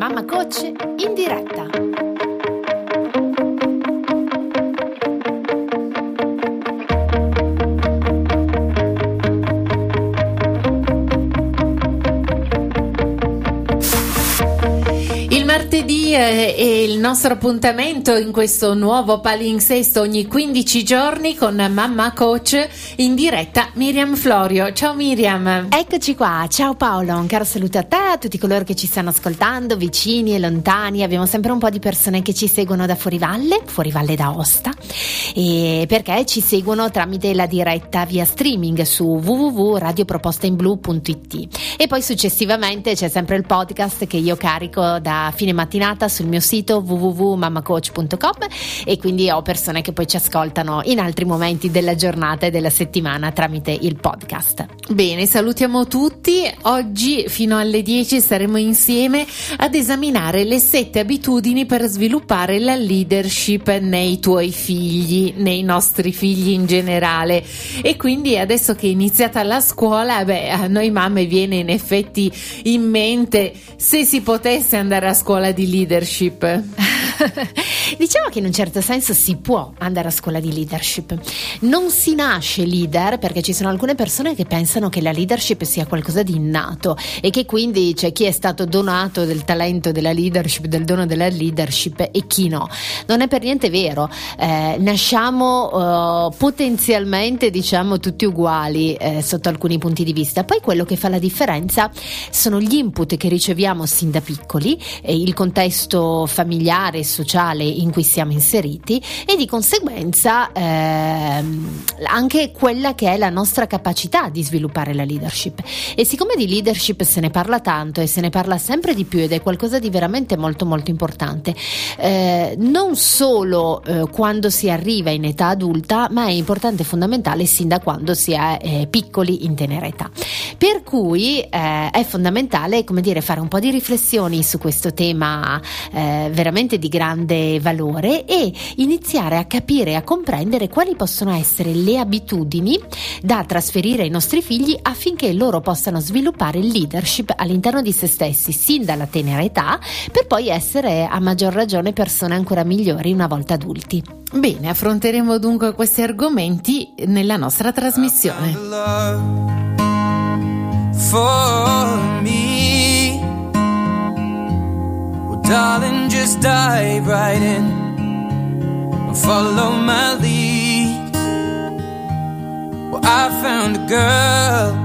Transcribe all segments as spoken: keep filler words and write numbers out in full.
Mamma Coach in diretta. Martedì è il nostro appuntamento in questo nuovo palinsesto ogni quindici giorni con Mamma Coach in diretta. Miriam Florio, ciao Miriam. Eccoci qua, ciao Paolo, un caro saluto a te, a tutti coloro che ci stanno ascoltando, vicini e lontani. Abbiamo sempre un po' di persone che ci seguono da Fuorivalle, Fuorivalle d'Aosta, e perché ci seguono tramite la diretta via streaming su w w w punto radio proposta in blu punto i t, e poi successivamente c'è sempre il podcast che io carico da fine mattinata sul mio sito w w w punto mamma coach punto com, e quindi ho persone che poi ci ascoltano in altri momenti della giornata e della settimana tramite il podcast. Bene, salutiamo tutti. Oggi fino alle dieci staremo insieme ad esaminare le sette abitudini per sviluppare la leadership nei tuoi figli, nei nostri figli in generale. E quindi adesso che è iniziata la scuola, beh, a noi mamme viene in effetti in mente se si potesse andare a scuola di leadership. Diciamo che in un certo senso si può andare a scuola di leadership. Non si nasce leader, perché ci sono alcune persone che pensano che la leadership sia qualcosa di innato e che quindi c'è chi è stato donato del talento della leadership, del dono della leadership, e chi no. Non è per niente vero. Eh, nasciamo uh, potenzialmente, diciamo, tutti uguali eh, sotto alcuni punti di vista. Poi quello che fa la differenza sono gli input che riceviamo sin da piccoli, eh, il contesto familiare e sociale in cui siamo inseriti, e di conseguenza ehm, anche quella che è la nostra capacità di sviluppare la leadership. E siccome di leadership se ne parla tanto e se ne parla sempre di più, ed è qualcosa di veramente molto molto importante, eh, non solo eh, quando si arriva in età adulta, ma è importante e fondamentale sin da quando si è eh, piccoli, in tenera età. Per cui eh, è fondamentale, come dire, fare un po' di riflessioni su questo tema eh, veramente di grande valore, e iniziare a capire e a comprendere quali possono essere le abitudini da trasferire ai nostri figli affinché loro possano sviluppare il leadership all'interno di se stessi sin dalla tenera età, per poi essere a maggior ragione persone ancora migliori una volta adulti. Bene, affronteremo dunque questi argomenti nella nostra trasmissione. For me, well, darling, just dive right in and follow my lead. Well, I found a girl,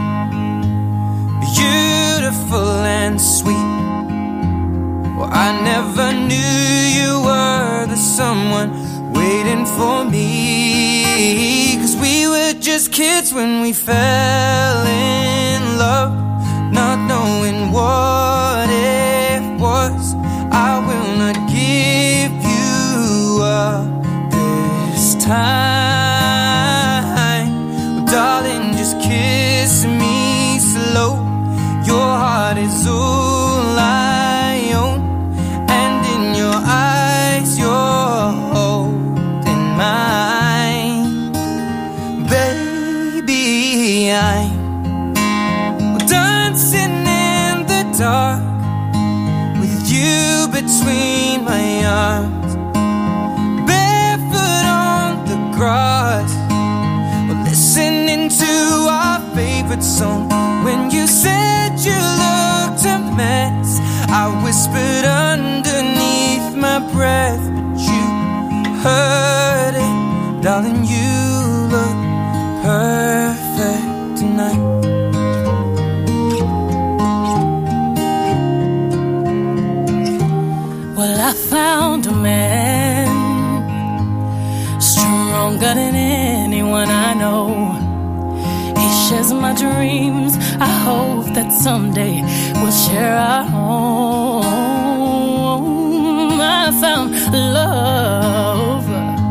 beautiful and sweet. Well, I never knew you were the someone waiting for me, 'cause we were just kids when we fell in love, not knowing what it was. I will not give you up this time. Well, darling, just kiss me slow. Your heart is all I own, and in your eyes you're holding mine. Baby, I'm dancing in the dark with you between my arms, barefoot on the grass, we're listening to our favorite song. When you said you looked a mess, I whispered underneath my breath, but you heard it. Darling, you look perfect tonight. Well, I found a man stronger than anyone I know. He shares my dreams. I hope that someday we'll share our home. I found love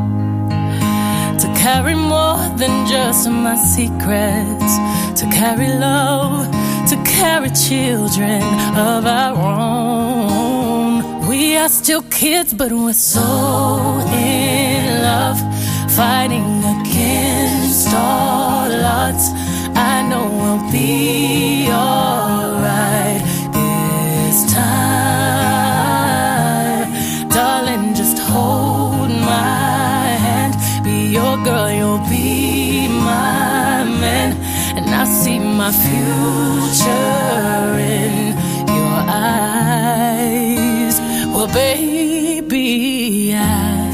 to carry more than just my secrets, to carry love, to carry children of our own. We are still kids, but we're so in love, fighting against all odds. I know we'll be alright this time. my future in your eyes. Well, baby, I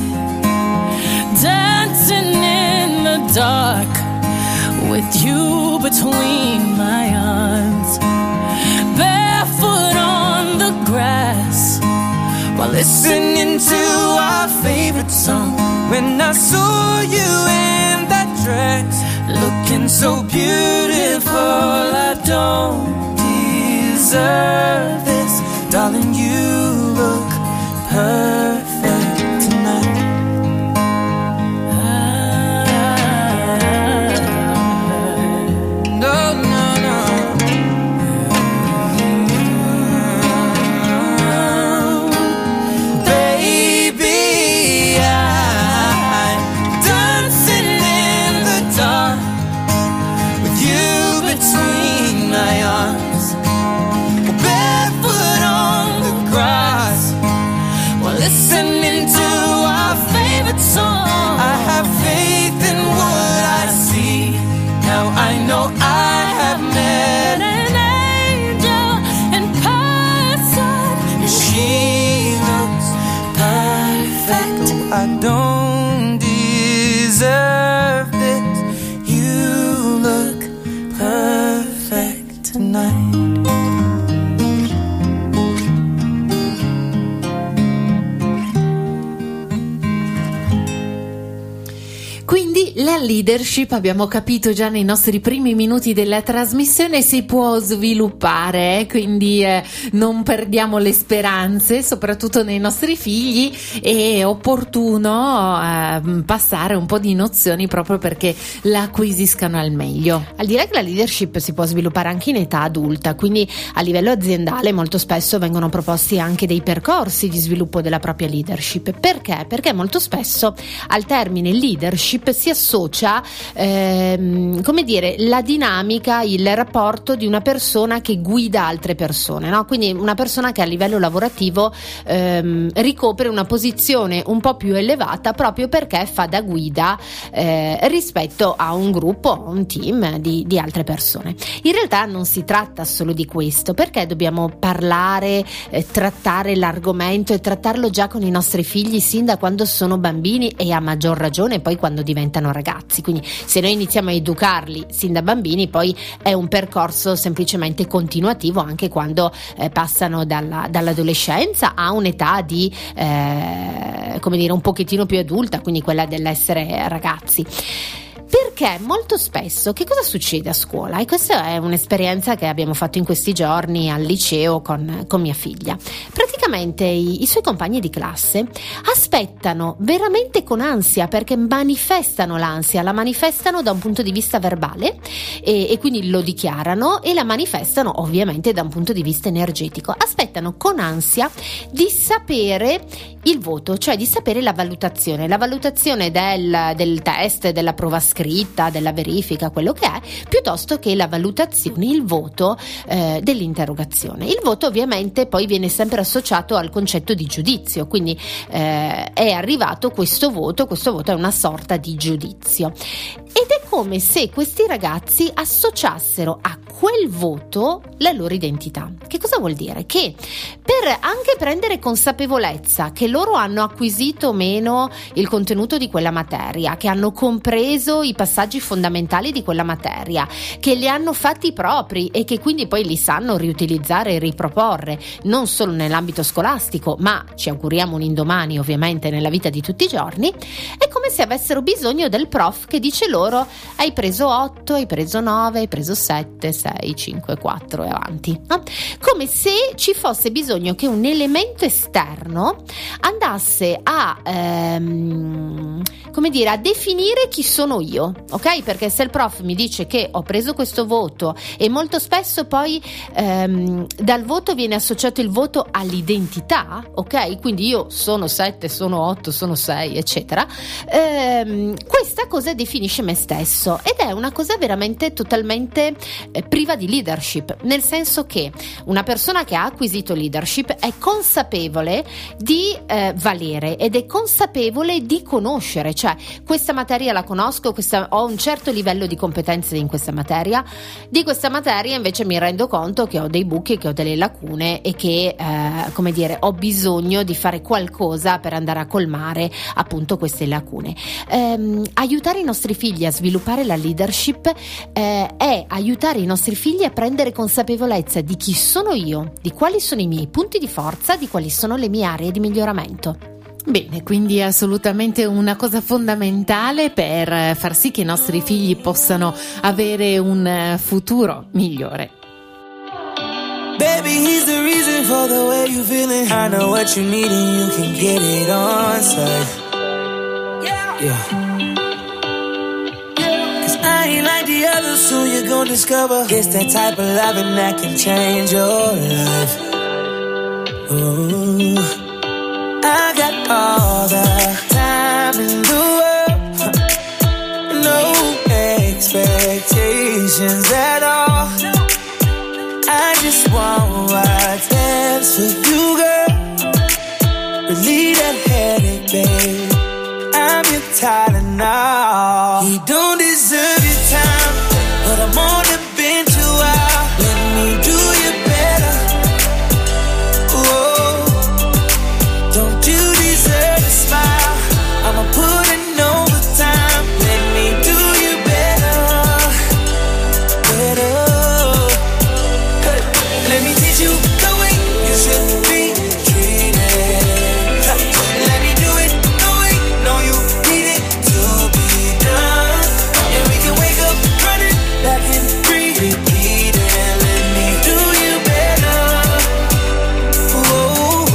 dancing in the dark with you between my arms, barefoot on the grass while listening to our favorite song. When I saw you in that dress, looking so beautiful, I don't deserve this. Darling, you look perfect tonight. No, no, no. Baby, I'm dancing in the dark with you between my arms, barefoot on the grass while listening to our favorite song. I have faith in what I see. Now I know I have met an angel in person, and she looks perfect. I don't deserve this. You look perfect tonight. Quindi la leadership, abbiamo capito già nei nostri primi minuti della trasmissione, si può sviluppare, eh? Quindi eh, non perdiamo le speranze, soprattutto nei nostri figli. È opportuno eh, passare un po' di nozioni proprio perché la acquisiscano al meglio. Al di là che la leadership si può sviluppare anche in età adulta, quindi a livello aziendale molto spesso vengono proposti anche dei percorsi di sviluppo della propria leadership. Perché? Perché molto spesso al termine leadership si associa ehm, come dire la dinamica, il rapporto di una persona che guida altre persone, no? Quindi una persona che a livello lavorativo ehm, ricopre una posizione un po' più elevata proprio perché fa da guida eh, rispetto a un gruppo, a un team di, di altre persone. In realtà non si tratta solo di questo, perché dobbiamo parlare, eh, trattare l'argomento e trattarlo già con i nostri figli sin da quando sono bambini e a maggior ragione poi quando diventano ragazzi. Quindi se noi iniziamo a educarli sin da bambini, poi è un percorso semplicemente continuativo anche quando eh, passano dalla, dall'adolescenza a un'età di eh, come dire un pochettino più adulta, quindi quella dell'essere ragazzi. Perché molto spesso che cosa succede a scuola? E questa è un'esperienza che abbiamo fatto in questi giorni al liceo con, con mia figlia. Praticamente i, i suoi compagni di classe aspettano veramente con ansia, perché manifestano l'ansia, la manifestano da un punto di vista verbale e, e quindi lo dichiarano, e la manifestano ovviamente da un punto di vista energetico. Aspettano con ansia di sapere il voto, cioè di sapere la valutazione, la valutazione del, del test, della prova scritta, della verifica, quello che è, piuttosto che la valutazione, il voto eh, dell'interrogazione. Il voto ovviamente poi viene sempre associato al concetto di giudizio, quindi eh, è arrivato questo voto, questo voto è una sorta di giudizio. Ed è come se questi ragazzi associassero a quel voto la loro identità. Che cosa vuol dire? Che per anche prendere consapevolezza che loro hanno acquisito o meno il contenuto di quella materia, che hanno compreso i passaggi fondamentali di quella materia, che li hanno fatti propri e che quindi poi li sanno riutilizzare e riproporre, non solo nell'ambito scolastico, ma ci auguriamo un indomani ovviamente nella vita di tutti i giorni, è come se avessero bisogno del prof che dice loro: hai preso otto, hai preso nove, hai preso sette, sei, cinque, quattro e avanti, no? Come se ci fosse bisogno che un elemento esterno andasse a ehm, come dire a definire chi sono io, ok? Perché se il prof mi dice che ho preso questo voto, e molto spesso poi ehm, dal voto viene associato il voto all'identità identità, ok? Quindi io sono sette, sono otto, sono sei, eccetera. Ehm, questa cosa definisce me stesso ed è una cosa veramente totalmente eh, priva di leadership, nel senso che una persona che ha acquisito leadership è consapevole di eh, valere ed è consapevole di conoscere, cioè questa materia la conosco, questa, ho un certo livello di competenze in questa materia, di questa materia invece mi rendo conto che ho dei buchi, che ho delle lacune e che eh, come dire, ho bisogno di fare qualcosa per andare a colmare appunto queste lacune. Ehm, aiutare i nostri figli a sviluppare la leadership eh, è aiutare i nostri figli a prendere consapevolezza di chi sono io, di quali sono i miei punti di forza, di quali sono le mie aree di miglioramento. Bene, quindi è assolutamente una cosa fondamentale per far sì che i nostri figli possano avere un futuro migliore. Baby, he's the reason for the way you feeling. I know what you need and you can get it on site. Yeah. Yeah. Cause I ain't like the others, so you're gonna discover it's that type of loving that can change your life. Ooh. I got all the time in the world, no expectations at all. I just want what's best for you, girl. Relieve that headache, babe. I'm your Tylenol. He don't deserve your time, but I'm on the bench a while. Let me do you better. Whoa. Don't you deserve a smile? I'ma put in overtime. Let me do you better. Better. Let me teach you the way you should be treated. Let me do it the way, know you need it to be done. And we can wake up running back and free, repeat it. Let me do you better. Whoa,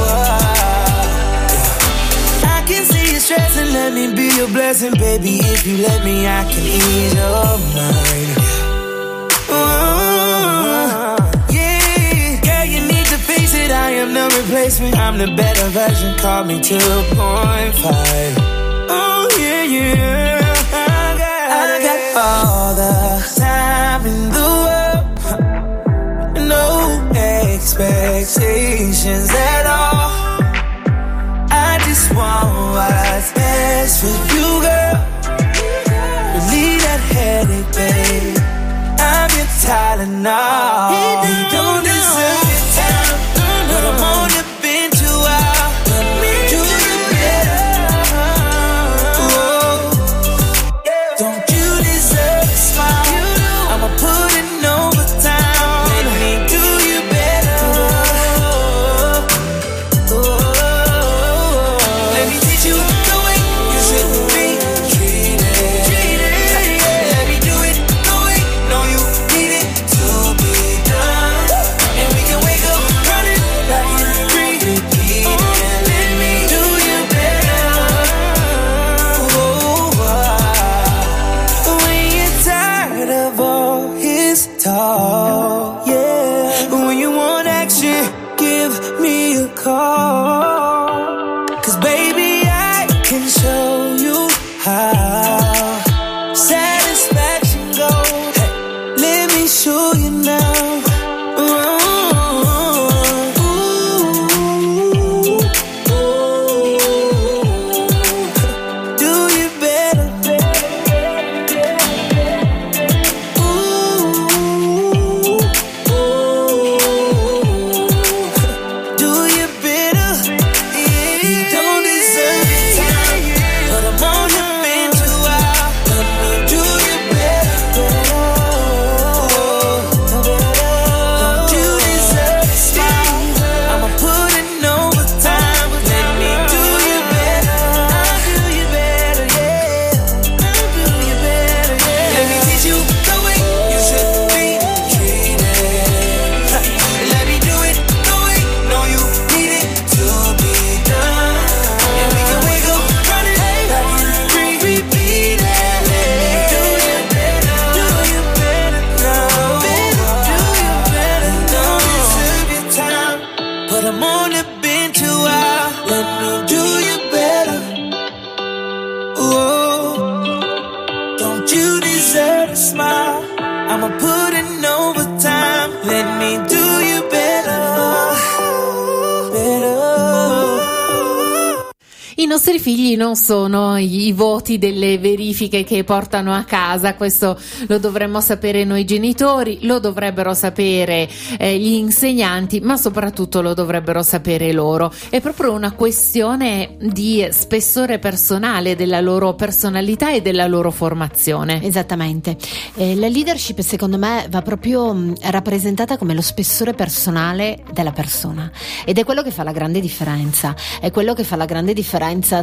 I can see you stressing, let me be your blessing, baby. If you let me, I can ease your mind. Whoa. I am no replacement, I'm the better version, call me two point five. Oh yeah, yeah, I got, I got all the time in the world, no expectations at all. I just want what's best for you, girl. Relieve that headache, babe. I'm your Tylenol. You don't deserve your time, but I'm on the bench a while. Let me do you better. Whoa. Don't you deserve a smile? I'ma put in overtime. Let me do you better. Whoa. Let me teach you the way you should be treated. Let me do it the way, know you need it to be done. And we can wake up running back in free, repeat it. Let me do you better. Whoa. When you're tired of all his talk, yeah. When you want action, give me a call. Cause baby, I can show you how satisfaction goes. Hey, let me show you now. Ooh, ooh, ooh. Do you better, ooh, ooh. Do you better. only been two hours. Let me do you better. Oh, don't you deserve a smile? I'ma put in overtime. Let me do you better. Better. I nostri figli non sono i voti delle verifiche che portano a casa, questo lo dovremmo sapere noi genitori, lo dovrebbero sapere eh, gli insegnanti, ma soprattutto lo dovrebbero sapere loro. È proprio una questione di spessore personale della loro personalità e della loro formazione. Esattamente. Eh, la leadership secondo me va proprio mh, rappresentata come lo spessore personale della persona, ed è quello che fa la grande differenza, è quello che fa la grande differenza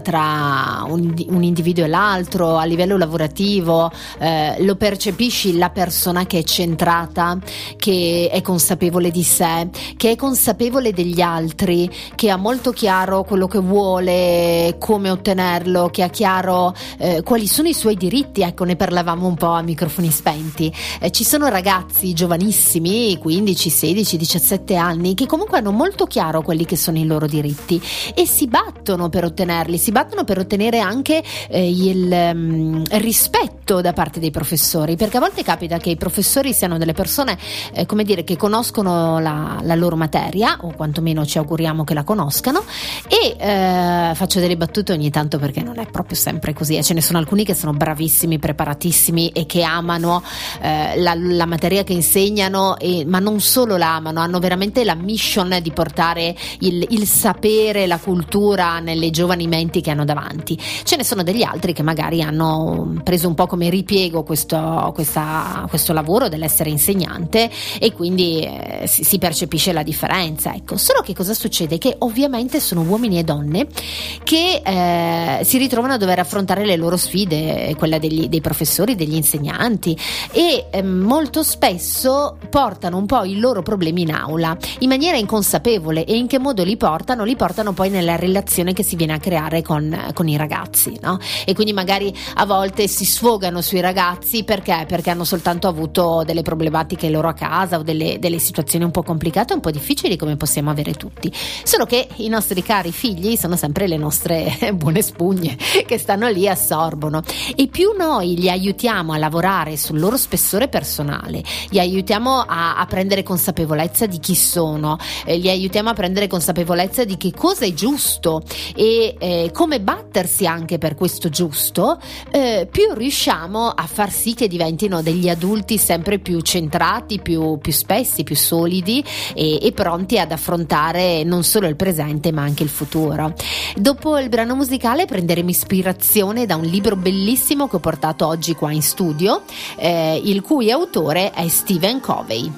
tra un, un individuo e l'altro. A livello lavorativo eh, lo percepisci la persona che è centrata, che è consapevole di sé, che è consapevole degli altri, che ha molto chiaro quello che vuole, come ottenerlo, che ha chiaro eh, quali sono i suoi diritti. Ecco, ne parlavamo un po' a microfoni spenti. Eh, ci sono ragazzi giovanissimi, quindici, sedici, diciassette anni, che comunque hanno molto chiaro quelli che sono i loro diritti e si battono per ottenerli, si battono per ottenere anche eh, il um, rispetto da parte dei professori, perché a volte capita che i professori siano delle persone eh, come dire, che conoscono la, la loro materia, o quantomeno ci auguriamo che la conoscano, e eh, faccio delle battute ogni tanto perché non è proprio sempre così, eh. Ce ne sono alcuni che sono bravissimi, preparatissimi e che amano eh, la, la materia che insegnano, e, ma non solo la amano, hanno veramente la mission di portare il, il sapere, la cultura nelle giovani menti che hanno davanti. Ce ne sono degli altri che magari hanno preso un po' come ripiego questo, questa, questo lavoro dell'essere insegnante, e quindi eh, si, si percepisce la differenza. Ecco, solo che cosa succede? Che ovviamente sono uomini e donne che eh, si ritrovano a dover affrontare le loro sfide, quella degli, dei professori, degli insegnanti, e eh, molto spesso portano un po' i loro problemi in aula in maniera inconsapevole. E in che modo li portano? Li portano poi nella relazione che si viene a creare con, con i ragazzi, no? E quindi magari a volte si sfogano sui ragazzi perché? Perché hanno soltanto avuto delle problematiche loro a casa, o delle, delle situazioni un po' complicate, un po' difficili, come possiamo avere tutti. Solo che i nostri cari figli sono sempre le nostre buone spugne che stanno lì e assorbono, e più noi li aiutiamo a lavorare sul loro spessore personale, li aiutiamo a, a prendere consapevolezza di chi sono, eh, li aiutiamo a prendere consapevolezza di che cosa è giusto e eh, come battersi anche per questo giusto, eh, più riusciamo a far sì che diventino degli adulti sempre più centrati, più, più spessi, più solidi e, e pronti ad affrontare non solo il presente ma anche il futuro. Dopo il brano musicale prenderemo ispirazione da un libro bellissimo che ho portato oggi qua in studio, eh, il cui autore è Stephen Covey.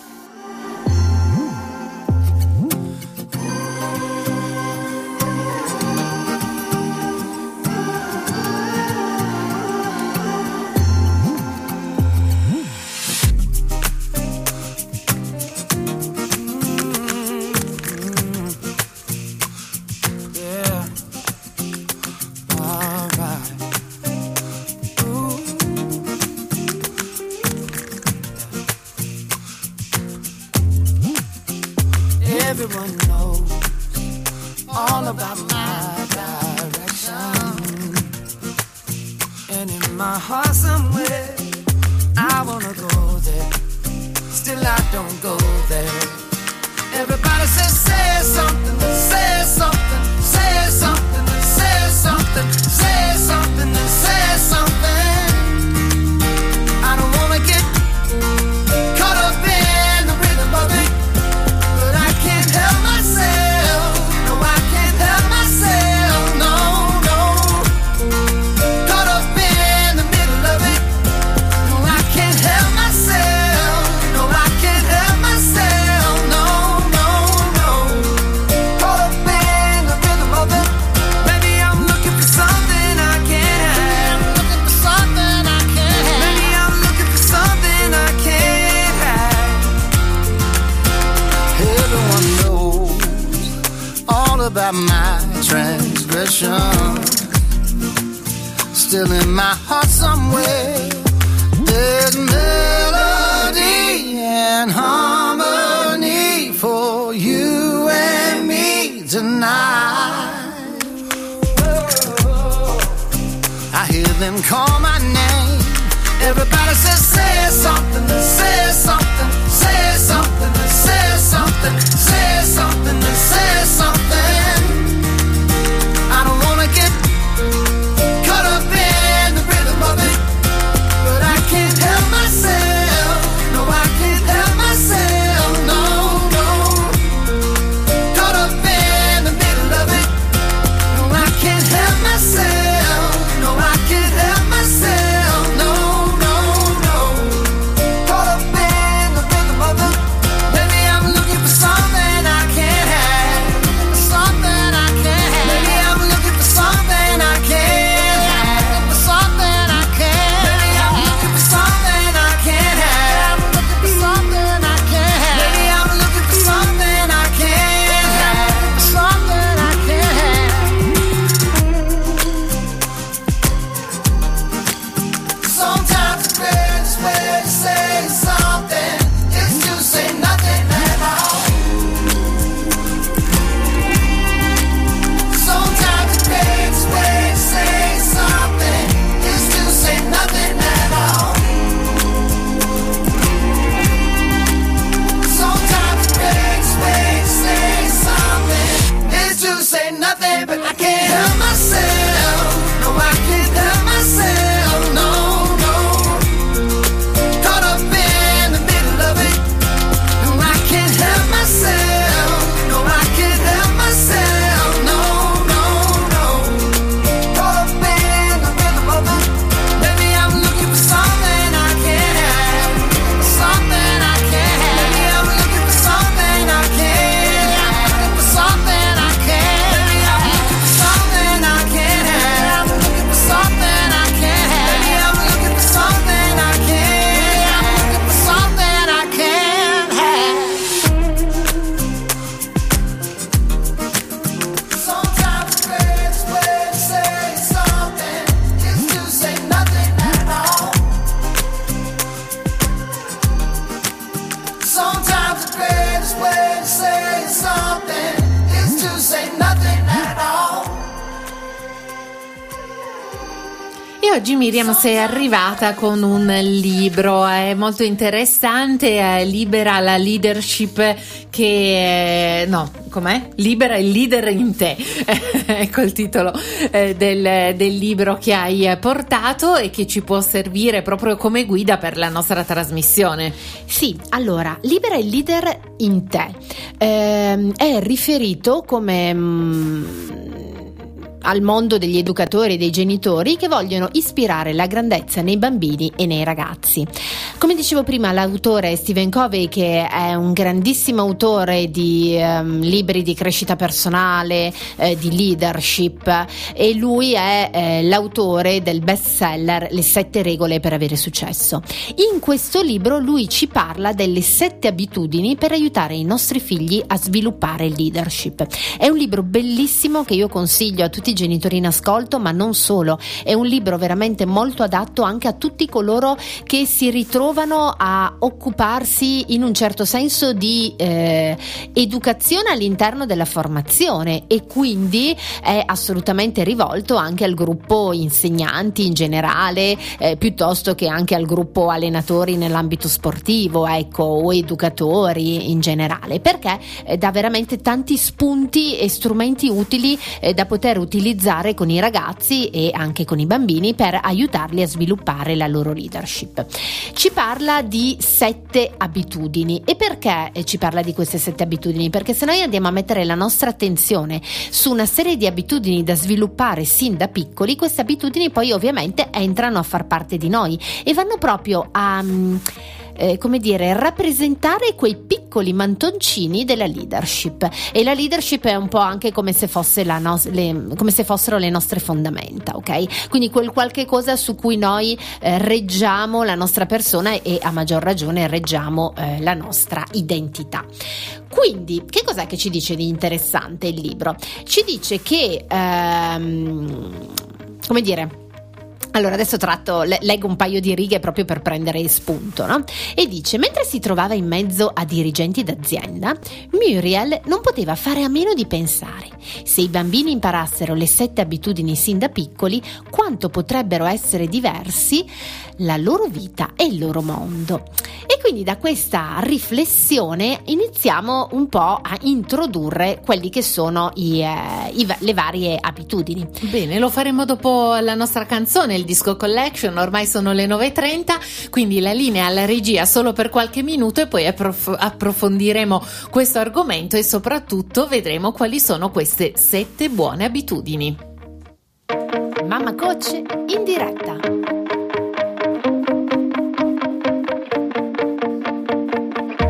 Everyone knows all about my direction, and in my heart somewhere I wanna go there, still I don't go there. Everybody says say something, say something, say something, say something, say something, say something. I don't wanna get caught up in the rhythm of it, but I can't help myself. No, I can't help myself. No, no. Caught up in the middle of it. No, I can't help myself. No, I can't help myself. No, no, no. Caught up in the rhythm of it. Maybe I'm looking for something I can't have. Looking for something I can't have. Maybe I'm looking for something I can't have. Everyone knows all about my transgression. Still in my heart somewhere there's melody and harmony for you and me. tonight. I hear them call my name. Everybody says, say something, say something, say something, say something, say something, say something. I don't wanna get caught up in the rhythm of it, but I can't help myself. No, I can't help myself. No, no. Caught up in the middle of it. No, I can't help myself. No, I can't help myself. No, no, no. Caught up in the rhythm of it. Maybe I'm looking for something I can't have. Something I can't have. Maybe I'm looking for something I can't have. For something I can't. Maybe I'm looking for something I can't have. Looking for something I can't have. Maybe I'm looking for something I can't have. Something I can't have. Sometimes the greatest way to say something is to say nothing at all. Sometimes the greatest way to say something is to say nothing at all. Sometimes the greatest way to say something is to say nothing, but I can't help myself. No, I can't help myself. No, no. Caught up in the middle of it. No, I can't help myself. No, I can't help myself. No, no, no. Caught up in the rhythm of it. Maybe I'm looking for something I can't have. Something I can't have. Maybe I'm looking for something I can't have. For something I can't. Maybe I'm looking for something I can't have. Looking for something I can't have. Maybe I'm looking for something I can't have. Looking for something I can't have. Sometimes the greatest way to say something is to say nothing at all. Sometimes the greatest way to say something is to say nothing at all. E oggi Miriam sei arrivata con un libro, è molto interessante, è Libera la leadership che... no, com'è? Libera il leader in te, ecco il titolo eh, del, del libro che hai portato e che ci può servire proprio come guida per la nostra trasmissione. Sì, allora, libera il leader in te. Ehm, è riferito come... mm, al mondo degli educatori e dei genitori che vogliono ispirare la grandezza nei bambini e nei ragazzi. Come dicevo prima, l'autore è Stephen Covey, che è un grandissimo autore di um, libri di crescita personale, eh, di leadership, e lui è eh, l'autore del bestseller Le sette regole per avere successo. In questo libro lui ci parla delle sette abitudini per aiutare i nostri figli a sviluppare il leadership. È un libro bellissimo che io consiglio a tutti i genitori in ascolto, ma non solo. È un libro veramente molto adatto anche a tutti coloro che si ritrovano a occuparsi in un certo senso di eh, educazione all'interno della formazione, e quindi è assolutamente rivolto anche al gruppo insegnanti in generale, eh, piuttosto che anche al gruppo allenatori nell'ambito sportivo, ecco, o educatori in generale, perché eh, dà veramente tanti spunti e strumenti utili eh, da poter utilizzare con i ragazzi e anche con i bambini per aiutarli a sviluppare la loro leadership. Ci parla di sette abitudini. E perché ci parla di queste sette abitudini? Perché se noi andiamo a mettere la nostra attenzione su una serie di abitudini da sviluppare sin da piccoli, queste abitudini poi ovviamente entrano a far parte di noi e vanno proprio a... Eh, come dire, rappresentare quei piccoli mantoncini della leadership. E la leadership è un po' anche come se fosse la no- le, come se fossero le nostre fondamenta, ok? Quindi quel qualche cosa su cui noi eh, reggiamo la nostra persona e a maggior ragione reggiamo eh, la nostra identità. Quindi, che cos'è che ci dice di interessante il libro? Ci dice che, ehm, come dire, Allora adesso tratto, leggo un paio di righe proprio per prendere spunto, no? E dice: mentre si trovava in mezzo a dirigenti d'azienda, Muriel non poteva fare a meno di pensare: se i bambini imparassero le sette abitudini sin da piccoli, quanto potrebbero essere diversi la loro vita e il loro mondo. E quindi da questa riflessione iniziamo un po' a introdurre quelli che sono i, eh, i, le varie abitudini. Bene, lo faremo dopo la nostra canzone, il Disco Collection. Ormai sono le nove e trenta, quindi la linea alla regia solo per qualche minuto e poi approf- approfondiremo questo argomento e soprattutto vedremo quali sono queste sette buone abitudini. Mamma Coach in diretta.